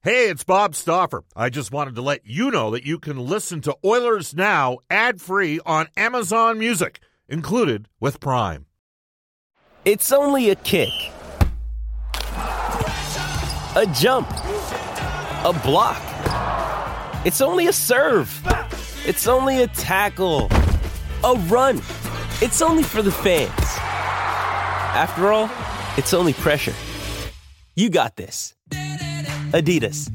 Hey, it's Bob Stauffer. I just wanted to let you know that you can listen to Oilers Now ad-free on Amazon Music, included with Prime. It's only a kick, a jump, a block. It's only a serve. It's only a tackle, a run. It's only for the fans. After all, it's only pressure. You got this. Adidas.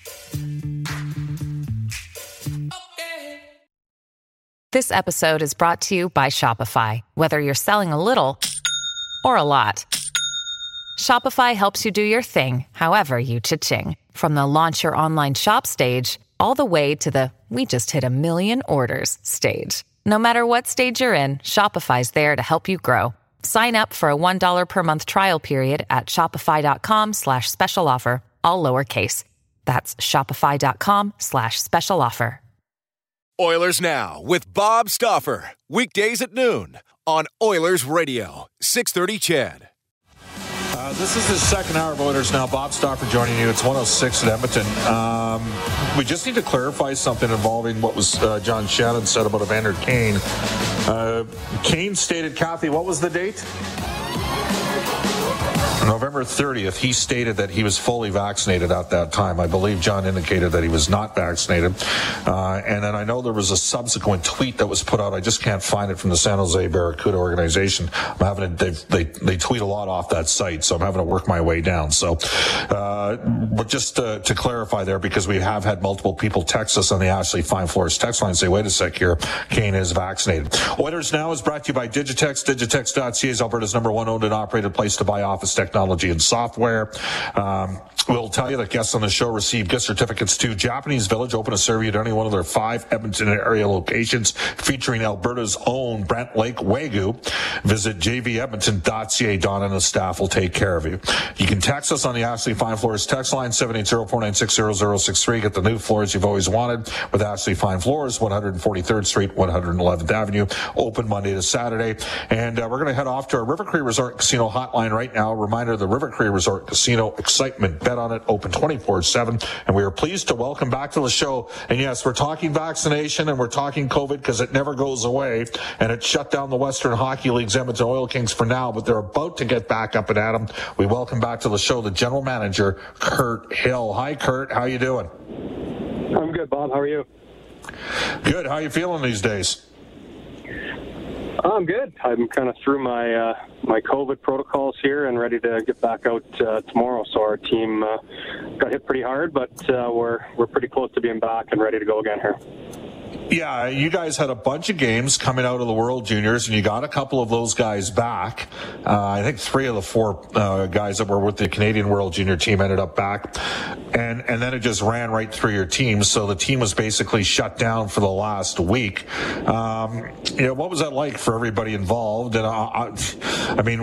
This episode is brought to you by Shopify. Whether you're selling a little or a lot, Shopify helps you do your thing, however you cha-ching. From the launch your online shop stage, all the way to the we just hit 1 million orders stage. No matter what stage you're in, Shopify's there to help you grow. Sign up for a $1 per month trial period at shopify.com/special offer, all lowercase. That's shopify.com/special offer. Oilers Now with Bob Stauffer. Weekdays at noon on Oilers Radio, 630 CHED. This is the second hour of Oilers Now. Bob Stauffer joining you. It's 106 at Edmonton. We just need to clarify something involving what was John Shannon said about Evander Kane. Kane stated, Kathy, what was the date? November 30th, he stated that he was fully vaccinated at that time. I believe John indicated that he was not vaccinated. And then I know there was a subsequent tweet that was put out. I just can't find it from the San Jose Barracuda organization. I'm having they tweet a lot off that site, so I'm having to work my way down. So, but just to clarify there, because we have had multiple people text us on the Ashley Fine Floors text line and say, wait a sec here, Kane is vaccinated. Oilers Now is brought to you by Digitex. Digitex.ca is Alberta's #1 owned and operated place to buy office technology and software. We'll tell you that guests on the show receive gift certificates to Japanese Village. Open a survey at any one of their 5 Edmonton area locations featuring Alberta's own Brent Lake Wagyu. Visit jvedmonton.ca. Don and the staff will take care of you. You can text us on the Ashley Fine Floors text line, 780-496-0063. Get the new floors you've always wanted with Ashley Fine Floors, 143rd Street, 111th Avenue. Open Monday to Saturday. And we're going to head off to our River Cree Resort Casino hotline right now. Reminder, the River Cree Resort Casino excitement. Bet on it, open 24/7. And we are pleased to welcome back to the show. And yes, we're talking vaccination and we're talking COVID because it never goes away. And it shut down the Western Hockey League's Edmonton Oil Kings for now, but they're about to get back up and at them. We welcome back to the show the general manager, Kurt Hill. Hi, Kurt. How you doing? I'm good, Bob. How are you? Good. How you feeling these days? I'm good. I'm kind of through my my COVID protocols here and ready to get back out tomorrow. So our team got hit pretty hard, but we're pretty close to being back and ready to go again here. Yeah, you guys had a bunch of games coming out of the World Juniors, and you got a couple of those guys back. I think 3 of the 4 guys that were with the Canadian World Junior team ended up back. And then it just ran right through your team. So the team was basically shut down for the last week. What was that like for everybody involved? And I mean,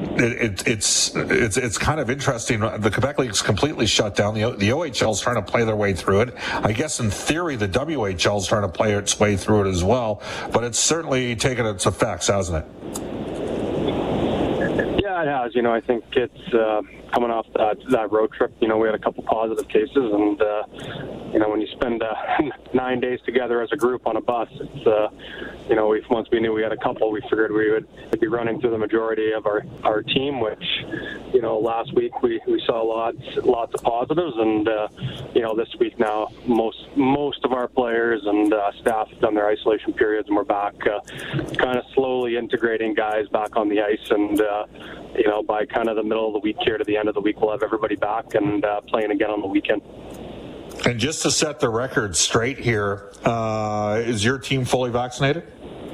it's kind of interesting. The Quebec League's completely shut down. The OHL's trying to play their way through it. I guess in theory, the WHL's trying to play its way through it as well, but it's certainly taken its effects, hasn't it? Yeah, it has. I think it's coming off that road trip. We had a couple positive cases, and when you spend 9 days together as a group on a bus, it's once we knew we had a couple, we figured we would be running through the majority of our team. Which last week we saw lots of positives, and this week now most of our players and staff have done their isolation periods, and we're back kind of slowly integrating guys back on the ice, and by kind of the middle of the week here to the end of the week, we'll have everybody back and playing again on the weekend. And just to set the record straight here, is your team fully vaccinated?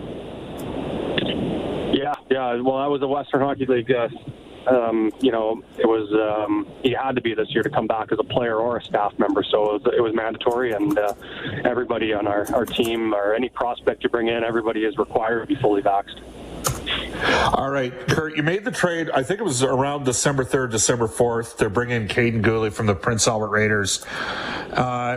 Yeah. Well, that was the Western Hockey League. It was you had to be this year to come back as a player or a staff member, so it was mandatory, and everybody on our team or any prospect you bring in, everybody is required to be fully vaxxed. All right, Kurt, you made the trade, I think it was around December 3rd, December 4th, to bring in Caden Gooley from the Prince Albert Raiders.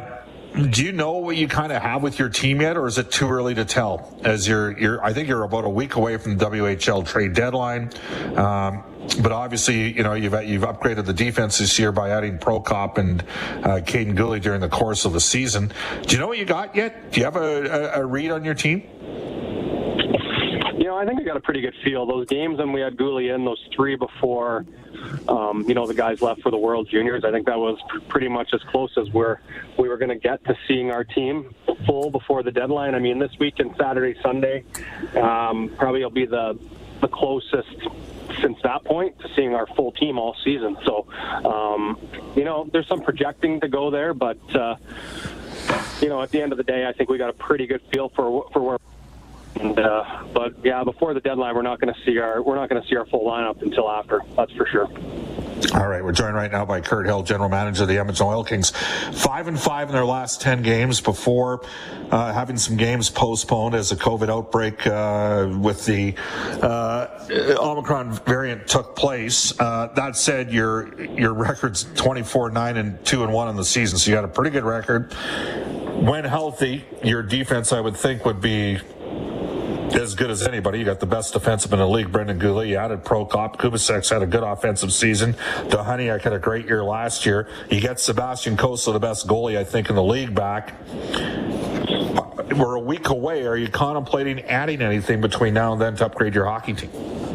Do you know what you kind of have with your team yet, or is it too early to tell? As I think you're about a week away from the WHL trade deadline. But obviously, you know, you've upgraded the defense this year by adding Prokop and Caden Gooley during the course of the season. Do you know what you got yet? Do you have a read on your team? You know, I think I got a pretty good feel. Those games when we had Gooley in, those 3 before, you know, the guys left for the World Juniors, I think that was pretty much as close as we were going to get to seeing our team full before the deadline. I mean, this weekend, Saturday, Sunday, probably will be the closest since that point to seeing our full team all season. So, you know, there's some projecting to go there, but, you know, at the end of the day, I think we got a pretty good feel for where. And, but yeah, before the deadline, we're not going to see our full lineup until after. That's for sure. All right, we're joined right now by Kirt Hill, general manager of the Edmonton Oil Kings. 5-5 in their last 10 games before having some games postponed as a COVID outbreak with the Omicron variant took place. That said, your record's 24-9 and 2-1 in the season, so you got a pretty good record. When healthy, your defense, I would think, would be as good as anybody. You got the best defenseman in the league, Brendan Gooley. You added Prokop. Kubasek had a good offensive season. Dohaniak had a great year last year. You get Sebastian Cossa, the best goalie, I think, in the league, back. We're a week away. Are you contemplating adding anything between now and then to upgrade your hockey team?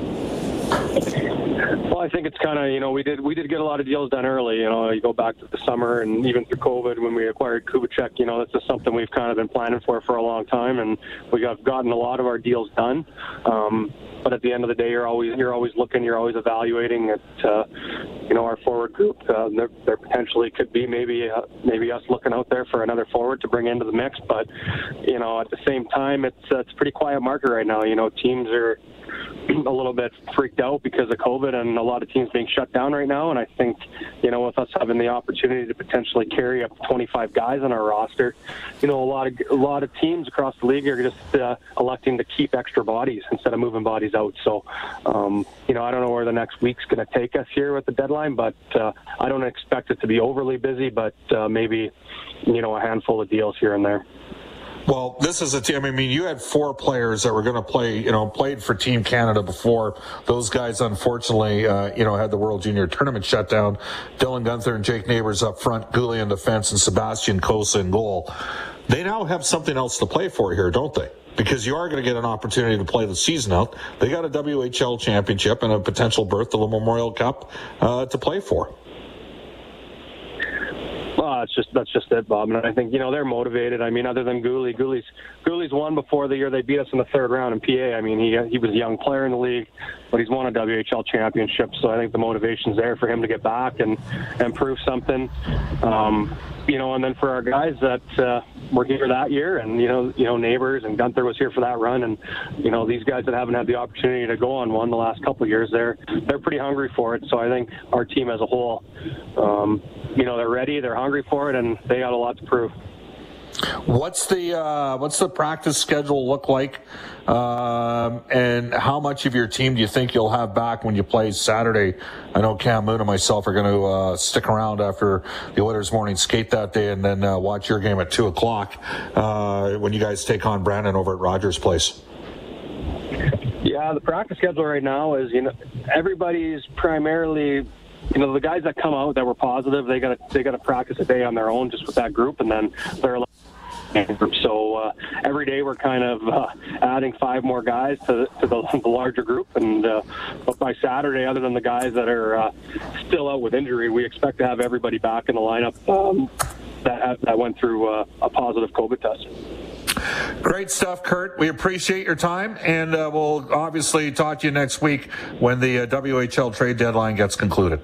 Well, I think it's kind of, you know, we did get a lot of deals done early. You know, you go back to the summer and even through COVID when we acquired Kubasek, you know, that's just something we've kind of been planning for a long time, and we have gotten a lot of our deals done. But at the end of the day, you're always looking, you're always evaluating at, you know, our forward group. There potentially could be maybe us looking out there for another forward to bring into the mix. But, you know, at the same time, it's a pretty quiet market right now. You know, teams are a little bit freaked out because of COVID and a lot of teams being shut down right now. And I think, you know, with us having the opportunity to potentially carry up 25 guys on our roster, you know, a lot of teams across the league are just electing to keep extra bodies instead of moving bodies out. So, you know, I don't know where the next week's going to take us here with the deadline, but I don't expect it to be overly busy, but maybe, you know, a handful of deals here and there. Well, this is a team. I mean, you had 4 players that were going to play, you know, played for Team Canada before. Those guys, unfortunately, you know, had the World Junior Tournament shut down. Dylan Guenther and Jake Neighbors up front, Gooley in defense, and Sebastian Cossa in goal. They now have something else to play for here, don't they? Because you are going to get an opportunity to play the season out. They got a WHL championship and a potential berth to the Memorial Cup to play for. Well, that's just it, Bob. And I think, you know, they're motivated. I mean, other than Gooley's won before the year they beat us in the 3rd round in PA. I mean, he was a young player in the league, but he's won a WHL championship. So I think the motivation's there for him to get back and prove something. You know, and then for our guys that were here that year, and you know, Neighbors and Guenther was here for that run, and you know, these guys that haven't had the opportunity to go on one the last couple of years, they're pretty hungry for it. So I think our team as a whole, you know, they're ready, they're hungry for it, and they got a lot to prove. What's the practice schedule look like, and how much of your team do you think you'll have back when you play Saturday? I know Cam Moon and myself are going to stick around after the Oilers morning skate that day, and then watch your game at 2:00 when you guys take on Brandon over at Rogers Place. Yeah, the practice schedule right now is, you know, everybody's primarily, you know, the guys that come out that were positive, they got to practice a day on their own just with that group, and then they're. So every day we're kind of adding 5 more guys to the larger group, and but by Saturday, other than the guys that are still out with injury, we expect to have everybody back in the lineup that went through a positive COVID test. Great stuff, Kirt. We appreciate your time, and we'll obviously talk to you next week when the WHL trade deadline gets concluded.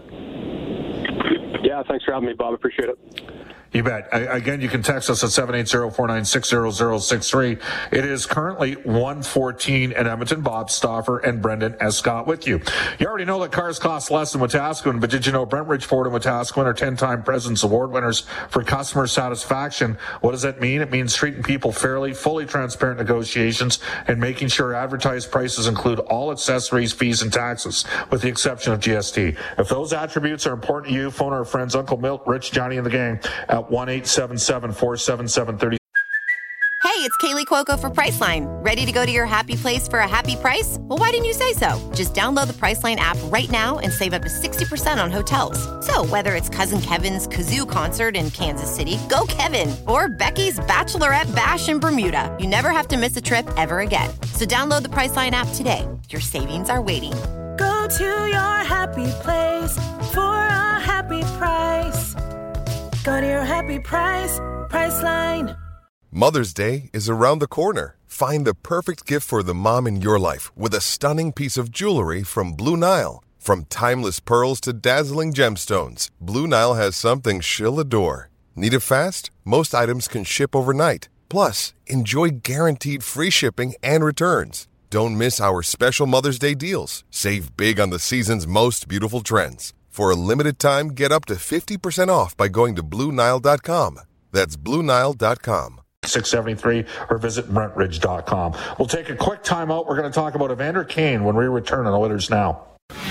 Yeah, thanks for having me, Bob. Appreciate it. You bet. Again, you can text us at 780-496-0063. It is currently 1:14 in Edmonton. Bob Stauffer and Brendan Escott with you. You already know that cars cost less in Wetaskiwin, but did you know Brentridge Ford and Wetaskiwin are 10-time President's Award winners for customer satisfaction? What does that mean? It means treating people fairly, fully transparent negotiations, and making sure advertised prices include all accessories, fees, and taxes, with the exception of GST. If those attributes are important to you, phone our friends Uncle Milt, Rich, Johnny, and the gang at 1-877-477-30. Hey, it's Kaylee Cuoco for Priceline. Ready to go to your happy place for a happy price? Well, why didn't you say so? Just download the Priceline app right now and save up to 60% on hotels. So whether it's Cousin Kevin's Kazoo Concert in Kansas City, go Kevin, or Becky's Bachelorette Bash in Bermuda, you never have to miss a trip ever again. So download the Priceline app today. Your savings are waiting. Go to your happy place for a happy price. Go to your happy price, Priceline. Mother's Day is around the corner. Find the perfect gift for the mom in your life with a stunning piece of jewelry from Blue Nile. From timeless pearls to dazzling gemstones, Blue Nile has something she'll adore. Need it fast? Most items can ship overnight. Plus, enjoy guaranteed free shipping and returns. Don't miss our special Mother's Day deals. Save big on the season's most beautiful trends. For a limited time, get up to 50% off by going to BlueNile.com. That's BlueNile.com. 673 or visit BrentRidge.com. We'll take a quick time out. We're going to talk about Evander Kane when we return on Oilers Now.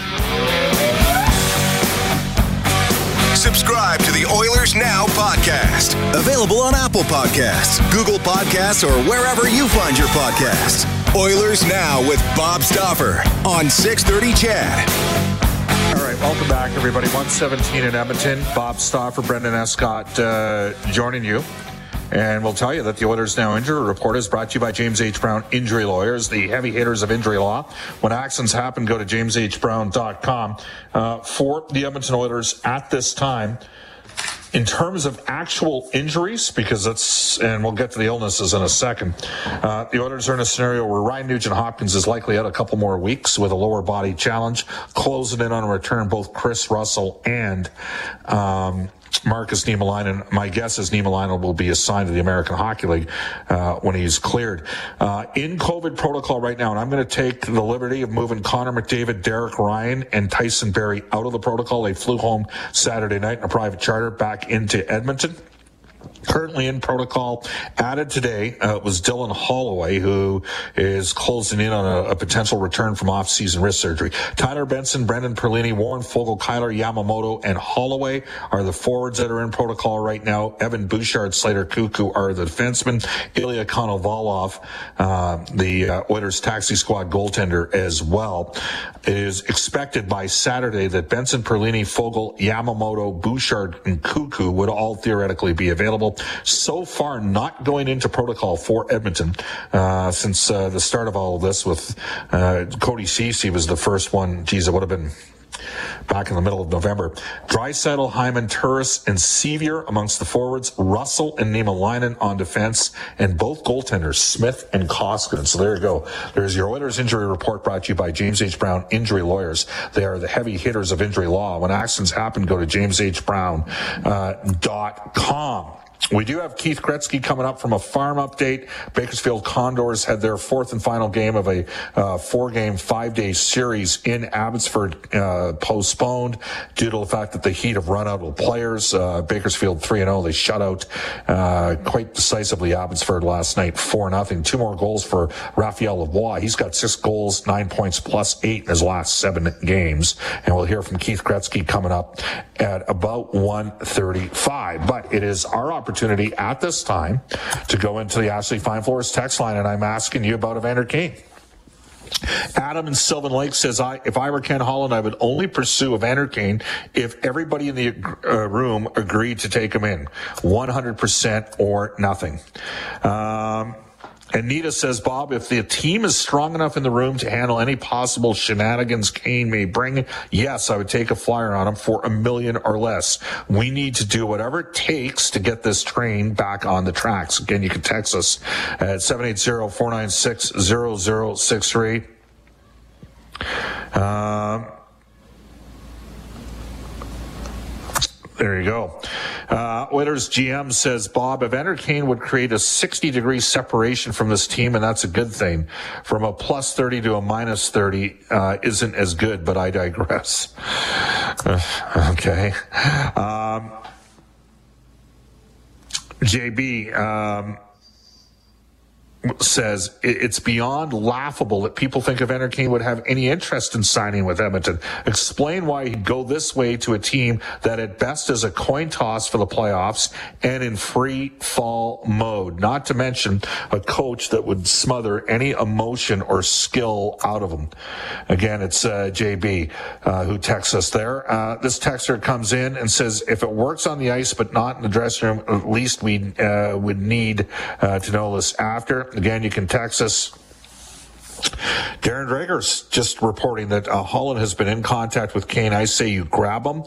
Subscribe to the Oilers Now podcast. Available on Apple Podcasts, Google Podcasts, or wherever you find your podcasts. Oilers Now with Bob Stauffer on 630 CHED. All right, welcome back, everybody. 117 in Edmonton. Bob Stauffer, Brendan Escott joining you. And we'll tell you that the Oilers Now Injury Report is brought to you by James H. Brown Injury Lawyers, the heavy hitters of injury law. When accidents happen, go to jameshbrown.com. For the Edmonton Oilers at this time, in terms of actual injuries, because that's, and we'll get to the illnesses in a second, the Oilers are in a scenario where Ryan Nugent-Hopkins is likely out a couple more weeks with a lower body challenge, closing in on a return both Chris Russell and Marcus Niemelainen. My guess is Niemelainen will be assigned to the American Hockey League when he's cleared. In COVID protocol right now, and I'm going to take the liberty of moving Connor McDavid, Derek Ryan, and Tyson Barrie out of the protocol. They flew home Saturday night in a private charter back into Edmonton. Currently in protocol, added today, was Dylan Holloway, who is closing in on a potential return from off-season wrist surgery. Tyler Benson, Brendan Perlini, Warren Foegele, Kyler Yamamoto, and Holloway are the forwards that are in protocol right now. Evan Bouchard, Slater Cuckoo are the defensemen. Ilya Konovalov, the Oilers taxi squad goaltender as well, is expected by Saturday that Benson, Perlini, Foegele, Yamamoto, Bouchard, and Cuckoo would all theoretically be available. So far, not going into protocol for Edmonton since the start of all of this with Cody Ceci was the first one. Geez, it would have been back in the middle of November. Draisaitl, Hyman, Turris, and Sevier amongst the forwards. Russell and Niemelainen on defense, and both goaltenders, Smith and Koskinen. So there you go. There's your Oilers injury report brought to you by James H. Brown Injury Lawyers. They are the heavy hitters of injury law. When accidents happen, go to jameshbrown.com. We do have Keith Gretzky coming up from a farm update. Bakersfield Condors had their fourth and final game of a 4-game, 5-day series in Abbotsford postponed due to the fact that the Heat have run out of players. Bakersfield 3-0. They shut out quite decisively Abbotsford last night, 4-0. 2 more goals for Raphael Lavoie. He's got 6 goals, 9 points plus 8 in his last 7 games. And we'll hear from Keith Gretzky coming up at about 1:35. But it is our opportunity at this time to go into the Ashley Fine Floors text line, and I'm asking you about Evander Kane. Adam in Sylvan Lake says, if I were Ken Holland, I would only pursue Evander Kane if everybody in the room agreed to take him in. 100% or nothing. Anita says, Bob, if the team is strong enough in the room to handle any possible shenanigans Kane may bring, yes, I would take a flyer on him for $1 million or less. We need to do whatever it takes to get this train back on the tracks. Again, you can text us at 780-496-0063. There you go. Oilers GM says, Bob, Evander Kane would create a 60-degree separation from this team, and that's a good thing. From a plus 30 to a minus 30 isn't as good, but I digress. Okay. JB, says it's beyond laughable that people think Evander Kane would have any interest in signing with Edmonton. Explain why he'd go this way to a team that at best is a coin toss for the playoffs and in free fall mode. Not to mention a coach that would smother any emotion or skill out of him. Again, it's JB who texts us there. This texter comes in and says, if it works on the ice but not in the dressing room, at least we would need to know this after. Again, you can text us. Darren Drager's just reporting that Holland has been in contact with Kane. I say you grab him.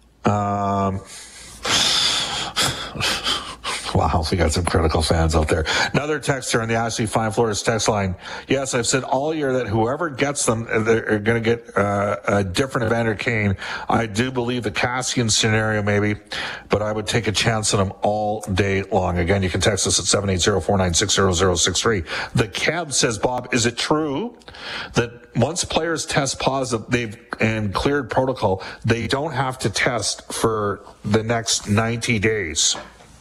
Wow, we got some critical fans out there. Another texter on the Ashley Fine Floors text line. Yes, I've said all year that whoever gets them, they're going to get a different Evander Kane. I do believe the Cassian scenario maybe, but I would take a chance on him all day long. Again, you can text us at 780-496-0063. The Cab says, Bob, is it true that once players test positive, they've and cleared protocol, they don't have to test for the next 90 days?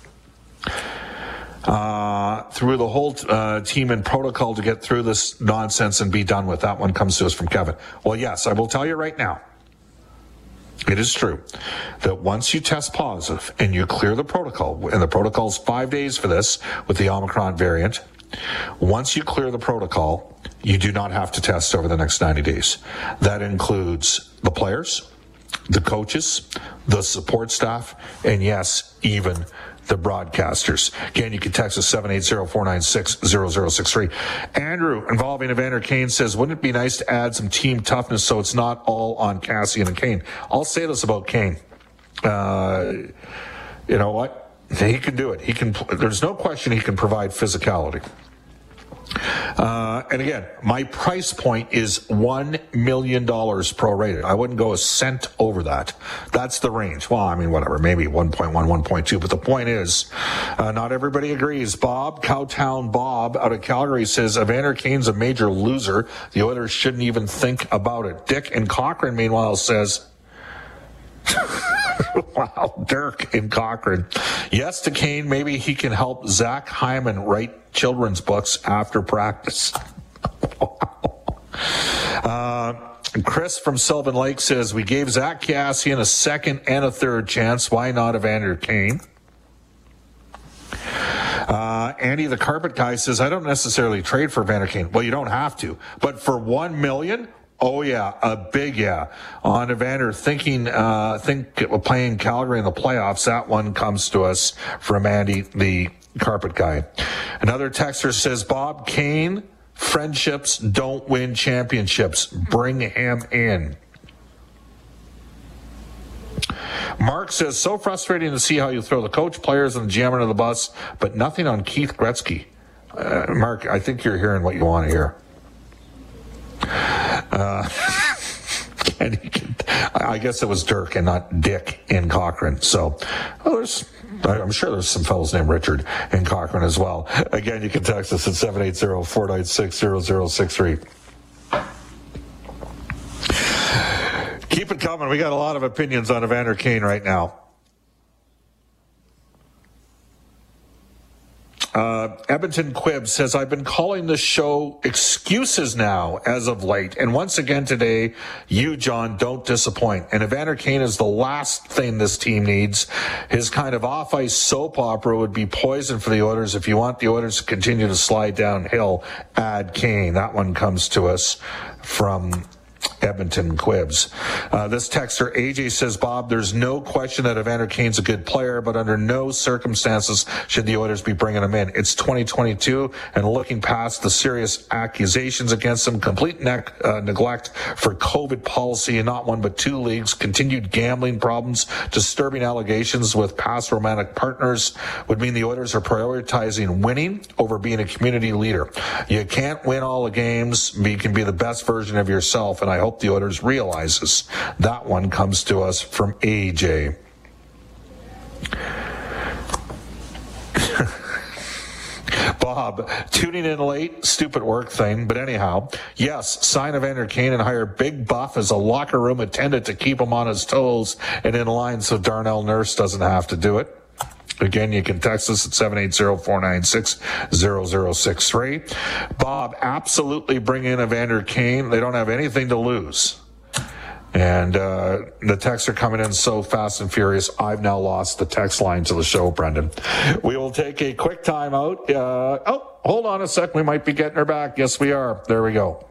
Through the whole team and protocol to get through this nonsense and be done with. That one comes to us from Kevin. Well, yes, I will tell you right now, it is true that once you test positive and you clear the protocol, and the protocol is 5 days for this with the Omicron variant, once you clear the protocol, you do not have to test over the next 90 days. That includes the players, the coaches, the support staff, and yes, even the broadcasters. Again, you can text us 780-496-0063. Andrew, involving Evander Kane, says, wouldn't it be nice to add some team toughness so it's not all on Cassian and Kane? I'll say this about Kane. You know what? He can do it. He can. There's no question he can provide physicality. And again, my price point is $1 million prorated. I wouldn't go a cent over that. That's the range. Well, I mean, whatever, maybe 1.1, 1.2. But the point is, not everybody agrees. Bob, Cowtown Bob out of Calgary says, Evander Kane's a major loser. The Oilers shouldn't even think about it. Dick in Cochrane, meanwhile, says, wow, Dirk in Cochrane. Yes to Kane. Maybe he can help Zach Hyman write children's books after practice. Chris from Sylvan Lake says, we gave Zach Cassian a second and a third chance. Why not Evander Kane? Andy, the carpet guy, says, I don't necessarily trade for Evander Kane. Well, you don't have to. But for $1 million? Oh, yeah, a big yeah. On Evander, playing Calgary in the playoffs, that one comes to us from Andy, the carpet guy. Another texter says, Bob, Kane, friendships don't win championships. Bring him in. Mark says, so frustrating to see how you throw the coach, players, and the GM under the bus, but nothing on Keith Gretzky. Mark, I think you're hearing what you want to hear. And I guess it was Dirk and not Dick in Cochrane. So I'm sure there's some fellows named Richard in Cochrane as well. Again, you can text us at 780-496-0063. Keep it coming. We got a lot of opinions on Evander Kane right now. Edmonton Quib says, I've been calling this show excuses now as of late. And once again today, you, John, don't disappoint. And Evander Kane is the last thing this team needs. His kind of off-ice soap opera would be poison for the Oilers. If you want the Oilers to continue to slide downhill, add Kane. That one comes to us from Edmonton Quibs. This texter, AJ, says, Bob, there's no question that Evander Kane's a good player, but under no circumstances should the Oilers be bringing him in. It's 2022, and looking past the serious accusations against him, complete neglect for COVID policy in not one but two leagues, continued gambling problems, disturbing allegations with past romantic partners would mean the Oilers are prioritizing winning over being a community leader. You can't win all the games, but you can be the best version of yourself, and I hope the Oilers realizes. That one comes to us from AJ. Bob, tuning in late, stupid work thing, but anyhow, yes, sign Evander Kane and hire Big Buff as a locker room attendant to keep him on his toes and in line so Darnell Nurse doesn't have to do it. Again, you can text us at 780-496-0063. Bob, absolutely bring in Evander Kane. They don't have anything to lose. And the texts are coming in so fast and furious, I've now lost the text line to the show, Brendan. We will take a quick time out. Hold on a sec. We might be getting her back. Yes, we are. There we go.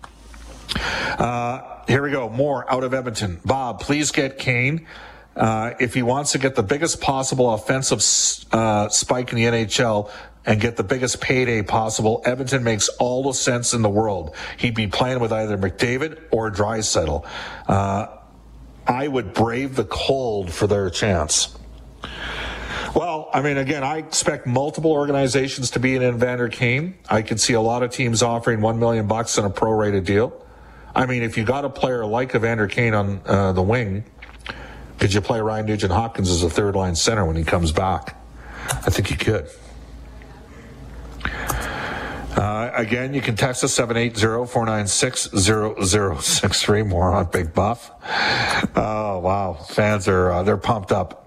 Here we go. More out of Edmonton. Bob, please get Kane. If he wants to get the biggest possible offensive spike in the NHL and get the biggest payday possible, Edmonton makes all the sense in the world. He'd be playing with either McDavid or Draisaitl. I would brave the cold for their chance. Well, I mean, again, I expect multiple organizations to be in Evander Kane. I could see a lot of teams offering $1 million in a prorated deal. I mean, if you got a player like Evander Kane on the wing, could you play Ryan Nugent-Hopkins as a third-line center when he comes back? I think you could. Again, you can text us 780-496-0063. More on Big Buff. Oh, wow. Fans are they're pumped up.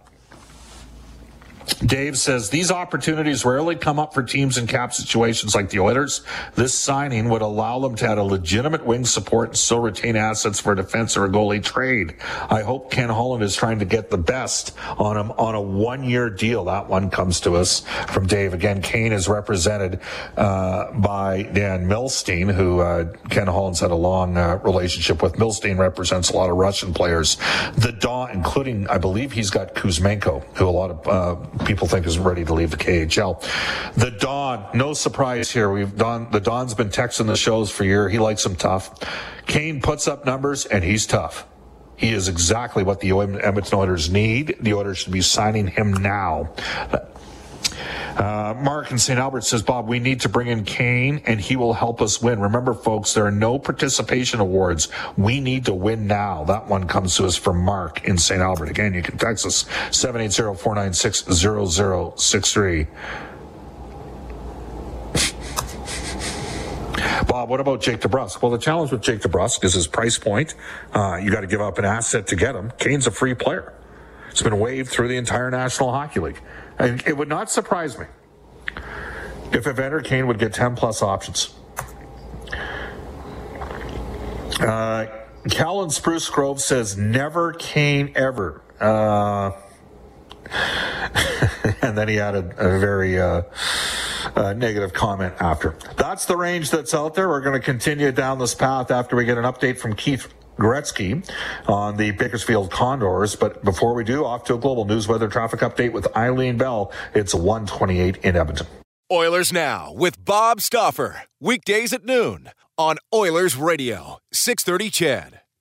Dave says, these opportunities rarely come up for teams in cap situations like the Oilers. This signing would allow them to add a legitimate wing support and still retain assets for a defense or a goalie trade. I hope Ken Holland is trying to get the best on him on a one-year deal. That one comes to us from Dave. Again, Kane is represented by Dan Milstein, who Ken Holland's had a long relationship with. Milstein represents a lot of Russian players. The Don, including, I believe he's got Kuzmenko, who a lot of people think is ready to leave the KHL. The Don, no surprise here. The Don's been texting the shows for a year. He likes them tough. Kane puts up numbers, and he's tough. He is exactly what the Edmonton Oilers need. The Oilers should be signing him now. Mark in St. Albert says, Bob, we need to bring in Kane, and he will help us win. Remember, folks, there are no participation awards. We need to win now. That one comes to us from Mark in St. Albert. Again, you can text us 780-496-0063. Bob, what about Jake DeBrusk? Well, the challenge with Jake DeBrusk is his price point. You got to give up an asset to get him. Kane's a free player. It's been waived through the entire National Hockey League. And it would not surprise me if Evander Kane would get 10-plus options. Callan Spruce Grove says, never Kane ever. And then he added a very negative comment after. That's the range that's out there. We're going to continue down this path after we get an update from Keith Gretzky on the Bakersfield Condors. But before we do, off to a global news weather traffic update with Eileen Bell. It's 1:28 in Edmonton. Oilers Now with Bob Stauffer. Weekdays at noon on Oilers Radio, 630 CHED.